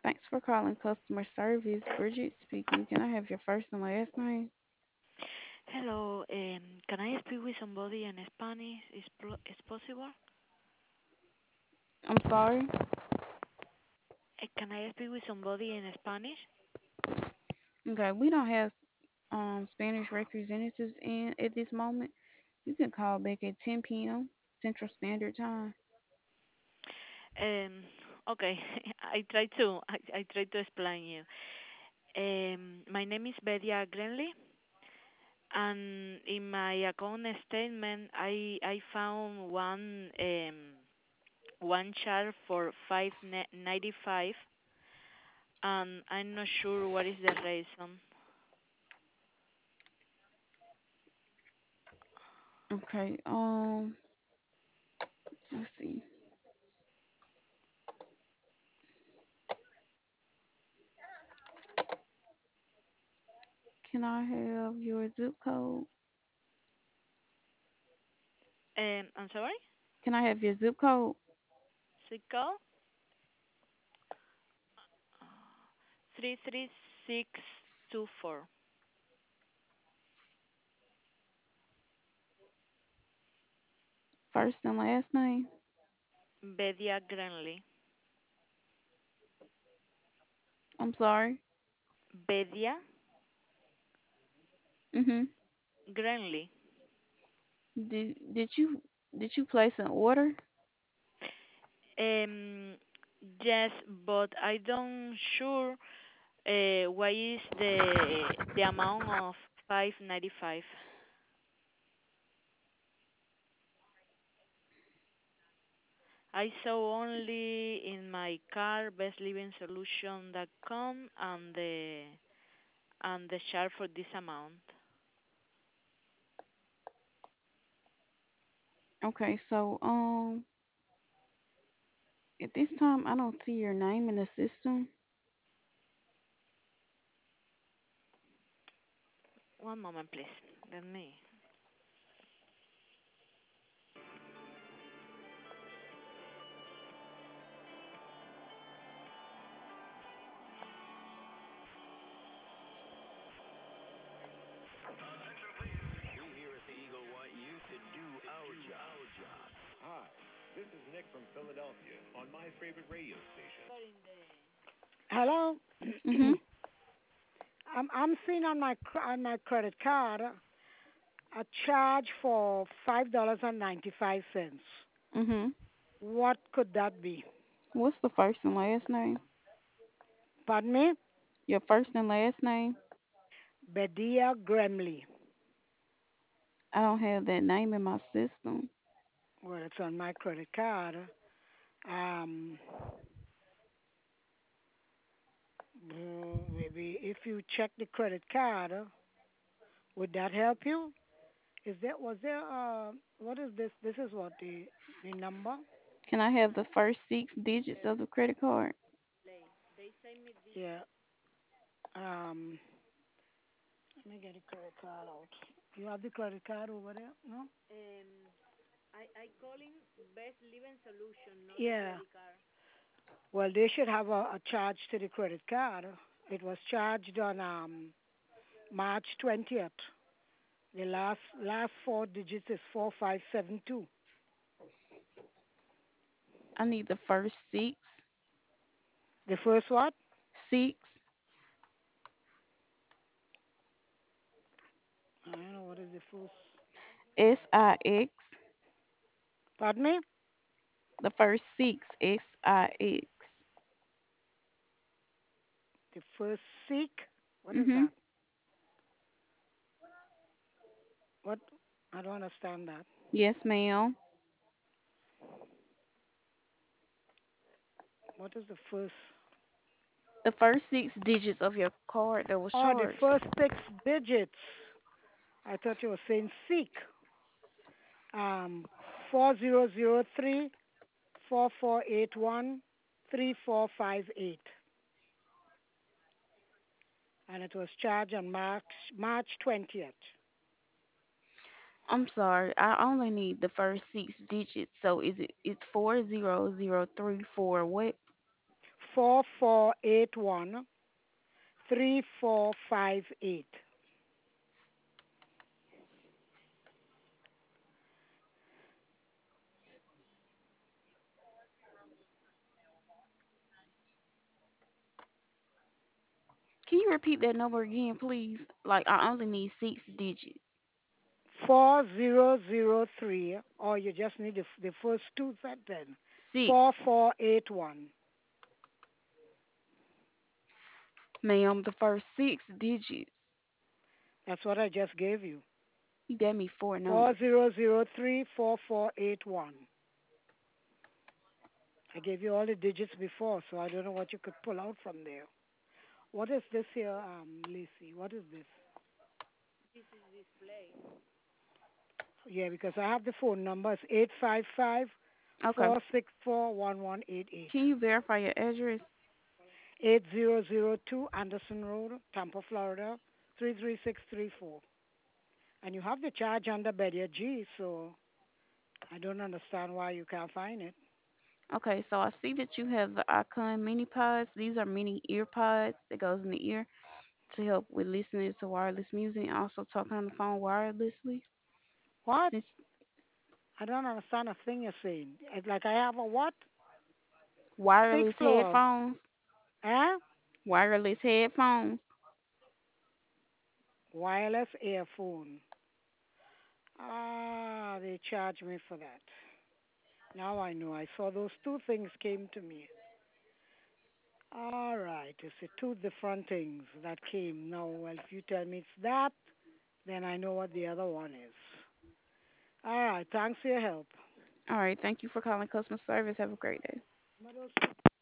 Thanks for calling customer service. Bridget speaking. Can I have your first and last name? Hello, can I speak with somebody in Spanish? Is possible? I'm sorry. Can I speak with somebody in Spanish? Okay, we don't have Spanish representatives in at this moment. You can call back at 10 p.m. Central Standard Time. Um, okay, I try to explain you. My name is Bedia Grenly, and in my account statement, I found one charge for 5.95, and I'm not sure what is the reason. Okay. Let's see. Can I have your zip code? I'm sorry, Can I have your zip code? Sico 33624. First and last name? Bedia Granley. I'm sorry. Bedia Mhm. Granley. Did you place an order? Um, yes, but I don't sure what is the amount of 5.95. I saw only in my car bestliving.solution.com and the charge for this amount. Okay, so at this time I don't see your name in the system. One moment, please. Let me. Hello. Mhm. I'm seeing on on my credit card a charge for $5.95. Mhm. What could that be? What's the first and last name? Pardon me? Your first and last name? Bedia Gremley. I don't have that name in my system. Well, it's on my credit card. Um, Maybe if you check the credit card, would that help you? Is there was there what is this? This is what the number? Can I have the first six digits of the credit card? Yeah. Um, Let me get the credit card out. You have the credit card over there? No? I calling Best Living Solution, not the Yeah. credit card. Well, they should have a charge to the credit card. It was charged on March 20th. The last four digits is 4572. I need the first six. The first what? Six. I don't know what is the first. SIX. Pardon me? The first six. SIX. The first seek. What is Mhm. that? What? I don't understand that. Yes, ma'am. What is the first? The first six digits of your card that was Oh, the charged. first six digits. I thought you were saying seek. 4003 4481 3458, and it was charged on March 20th. I'm sorry. I only need the first six digits. So it's 4003 for what? 4481 3458. Can you repeat that number again, please? Like I only need 6 digits. 4003, or you just need the first two then. Six, 4481. ma'am. The first 6 digits. That's what I just gave you. You gave me four Four numbers. zero zero three four four eight one. I gave you all the digits before, so I don't know what you could pull out from there. What is this here, Lacey? What is this? This is display. Yeah, because I have the phone numbers 855 Okay. 464 1188. Can you verify your address? 8002 Anderson Road, Tampa, Florida 33634. And you have the charge under Bedia G, so I don't understand why you can't find it. Okay, so I see that you have the Icon Mini Pods. These are mini ear pods that goes in the ear to help with listening to wireless music and also talking on the phone wirelessly. What? Since I don't understand a thing you're saying. It's like I have a what? Speak wireless slower. headphones, Eh? wireless headphones. Wireless earphone. Ah, they charge me for that. Now I know. I saw those two things came to me. All right, it's the two different things that came. Now, well, if you tell me it's that, then I know what the other one is. All right, thanks for your help. All right, thank you for calling customer service. Have a great day.